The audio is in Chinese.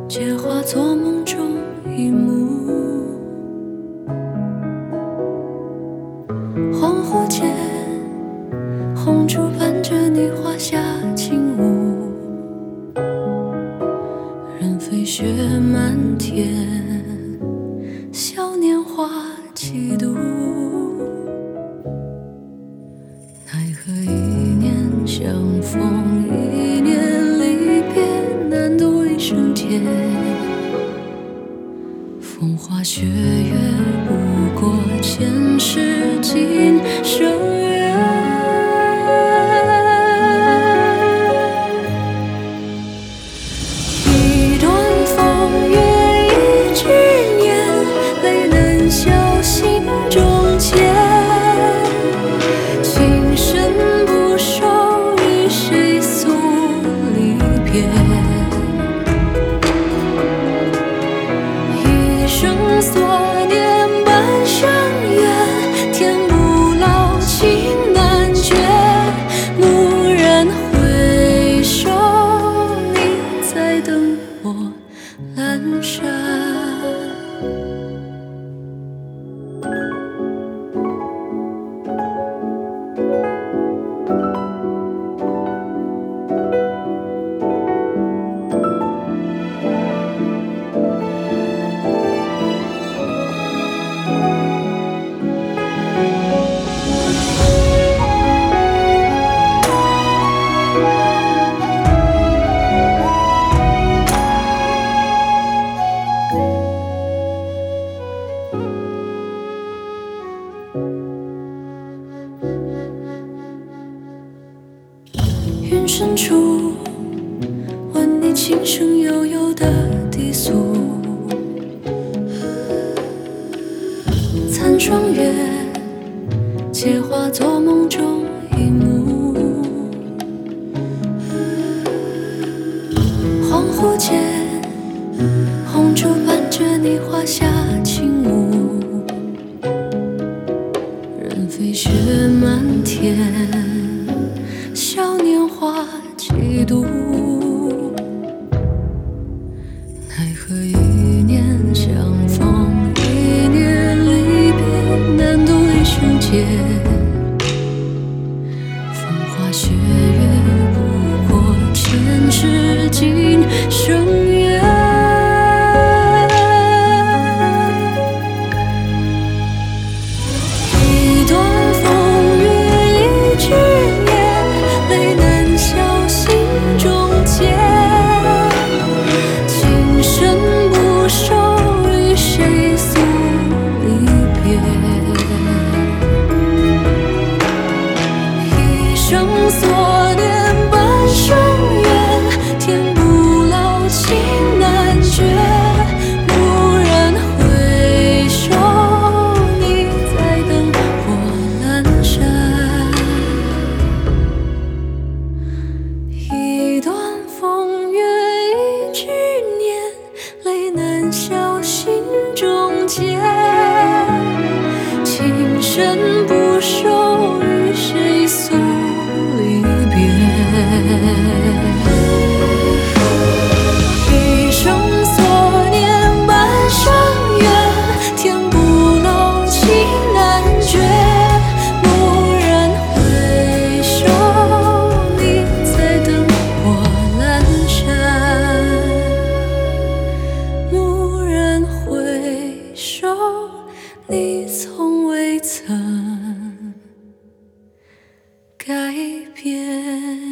皆化作梦中一幕。恍惚间，红烛伴着你画下轻舞，任飞雪满天，笑年华几度。奈何一年相逢，一年离别，难度一生间。风花雪月，不过前世今生缘。一段风月，一句念，泪能消心中结。情深不寿，与谁诉离别？所念半生缘，天不老，情难绝。蓦然回首，你在等我阑珊。云深处，问你轻声悠悠的低诉。残霜月，皆化作梦中一幕。恍惚间，红烛伴着你画下轻舞，任飞雪满天，笑年华几度。奈何一年相逢，一年离别，难度一生间。风花雪月，不过前世今生缘。一段风月，一句念，泪难消心中结。情深不寿，与谁诉离别？一生所念半生缘，天不老，情难绝。蓦然回首，你在等我阑珊。一段风月，一句念，泪难消心中结。情深不寿，与谁诉离别？一生所念半生缘，天不老，情难绝。蓦然回首，你在等我阑珊。蓦然回首，你从未曾改变。